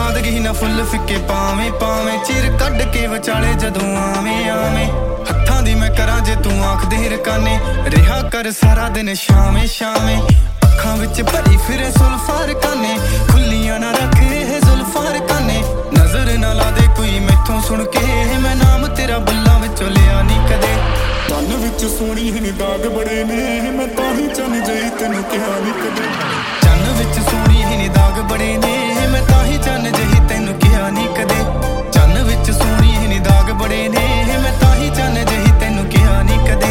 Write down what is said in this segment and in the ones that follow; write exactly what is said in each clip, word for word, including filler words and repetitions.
ਸਾਦਗੀ ਨਾ ਫੁੱਲ ਫਿੱਕੇ ਪਾਵੇਂ ਪਾਵੇਂ ਚਿਰ ਕੱਢ ਕੇ ਵਿਚਾਲੇ ਜਦੋਂ ਆਵੇਂ ਆਵੇਂ ਹੱਥਾਂ ਦੀ ਮੈਂ ਕਰਾਂ ਜੇ ਤੂੰ ਆਖ ਦੇ ਰਕਾਨੇ ਰਿਹਾ ਕਰ ਸਾਰਾ ਦਿਨ ਸ਼ਾਵੇਂ ਸ਼ਾਵੇਂ ਅੱਖਾਂ ਵਿੱਚ ਭਰੀ ਫਿਰੇ ਸੁਲਫਾਰ ਕਾਨੇ ਖੁੱਲੀਆਂ ਨਾ ਰੱਖੇ ਇਹ ਜ਼ੁਲਫਾਰ ਕਾਨੇ ਨਜ਼ਰ ਨਾ ਲਾ ਦੇ ਕੋਈ ਮੈਥੋਂ ਸੁਣ ਕੇ ਮੈਂ ਨਾਮ ਤੇਰਾ ਬੁੱਲਾਂ ਵਿੱਚੋਂ ਲਿਆ ਨਹੀਂ ਕਦੇ ਕੰਨ ਵਿੱਚ ਸੋਹਣੀ ਹੀ ਦਾਗ ਬੜੇ ਨੇ ਮੈਂ ਤਾਂ ਹੀ ਚੰਨ ਜਈ ਤੈਨੂੰ ਕਿਹਾ ਨਹੀਂ ਕਦੇ ਚੰਨ ਵਿੱਚ ਸੋਹਣੀ ਹੀ ਦਾਗ ਬੜੇ ਨੇ ਮੈਂ ਤਾਂ ਹੀ ਚੰਨ ਜਹੀ ਤੈਨੂੰ ਕਿਹਾ ਨਹੀਂ ਕਦੇ ਚੰਨ ਵਿੱਚ ਸੋਹਣੀ ਹੀ ਦਾਗ ਬੜੇ ਨੇ ਮੈਂ ਤਾਂ ਹੀ ਚੰਨ ਜਹੀ ਤੈਨੂੰ ਕਿਹਾ ਨਹੀਂ ਕਦੇ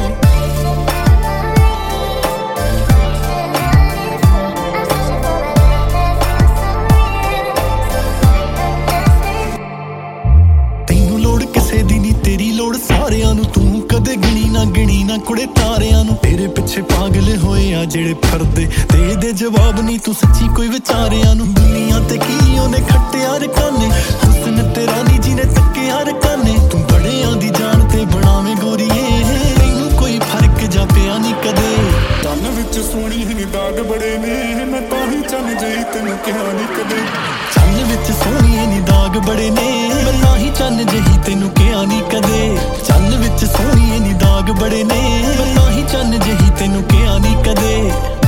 तेरी लोड़ सारियां नू तू कदे गिनी ना गिनी ना कुड़े तारियां नू तेरे पिछे पागल होए आ जेड़े फरदे ते दे जवाब नहीं तू सच्ची कोई विचारियां नू दुनिया ते की ओने खट्टिया रकाने हुस्न तेरा नी जिने तक्किया रकाने तू बड़े आंदी जान ते बनावे गोरीए तैनू कोई फर्क जा पिया नहीं कदे ਕੰਨ ਵਿੱਚ ਸੋਹਣੀ ਹੀ ਦਾਗ ਬੜੇ ਨੇ ਮੈਂ ਤਾਂ ਹੀ ਚੰਨ ਜਈ ਤੈਨੂੰ ਕਿਹਾ ਨਹੀਂ ਕਦੇ ਚੰਨ ਵਿੱਚ ਸੋਹਣੀ ਨੀ ਦਾਗ ਬੜੇ ਨੇ ਮੈਂ ਤਾਂ ਹੀ ਚੰਨ ਜਹੀ ਤੈਨੂੰ ਕਿਹਾ ਨਹੀਂ ਕਦੇ ਚੰਨ ਵਿੱਚ ਸੋਹਣੀ ਨੀ ਦਾਗ ਬੜੇ ਨੇ ਮੈਂ ਤਾਂ ਹੀ ਚੰਨ ਜਹੀ ਤੈਨੂੰ ਕਿਹਾ ਨਹੀਂ ਕਦੇ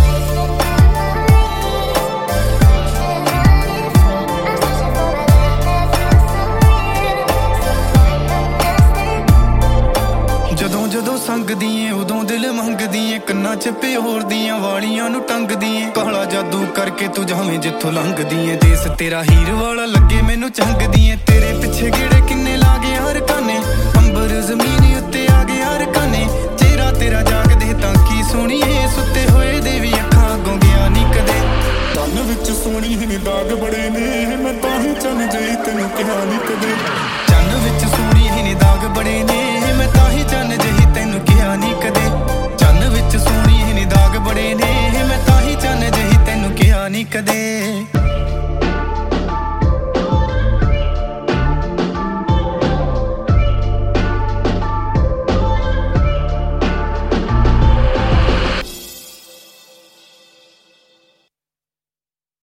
ਜਦੋਂ ਜਦੋਂ ਸੰਗਦੀ ਏ ਉਦੋਂ ਦਿਲ ਮੰਗਦੀ ਏ ਕੰਨਾਂ 'ਚ ਪਿਓਰ ਦੀਆਂ ਵਾਲੀਆਂ ਨੂੰ ਟੰਗਦੀ ਏ ਕਾਲਾ ਜਾਦੂ ਕਰਕੇ ਤੂੰ ਜਾਵੇਂ ਜਿੱਥੋਂ ਲੰਘਦੀ ਏ ਦੇਸ ਤੇਰਾ ਹੀਰ ਵਾਲਾ ਲੱਗੇ ਮੈਨੂੰ ਚੰਗਦੀ ਏ ਤੇਰੇ ਪਿੱਛੇ ਗੇੜੇ ਕਿੰਨੇ ਲਾ ਗਏ ਹਰ ਕਾਨੇ ਅੰਬਰ ਜ਼ਮੀਨ ਉੱਤੇ ਆ ਗਏ ਹਰ ਕਾਨੇ ਚਿਹਰਾ ਤੇਰਾ ਜਾਗਦੇ ਤਾਂ ਕੀ ਸੋਹਣੀਏ ਸੁੱਤੇ ਹੋਏ ਦੇ ਵੀ ਅੱਖਾਂ ਅੱਗੋਂ ਗਿਆ ਨਹੀਂ ਕਦੇ ਕੰਨ ਵਿੱਚ ਸੋਹਣੀ ਹੀ ਦਾਗ ਬੜੇ ਨੇ ਮੈਂ ਤਾਂ ਹੀ ਚੰਨ ਜਈ ਤੈਨੂੰ ਕਿਹਾ ਨਹੀਂ ਕਦੇ ਚੰਨ ਵਿੱਚ ਸੋਹਣੀ ਹੀ ਦਾਗ ਬੜੇ ਨੇ ਮੈਂ ਤਾਂ ਹੀ ਚੰਨ ਜਹੀ ਤੈਨੂੰ ਕਿਹਾ ਨਹੀਂ ਕਦੇ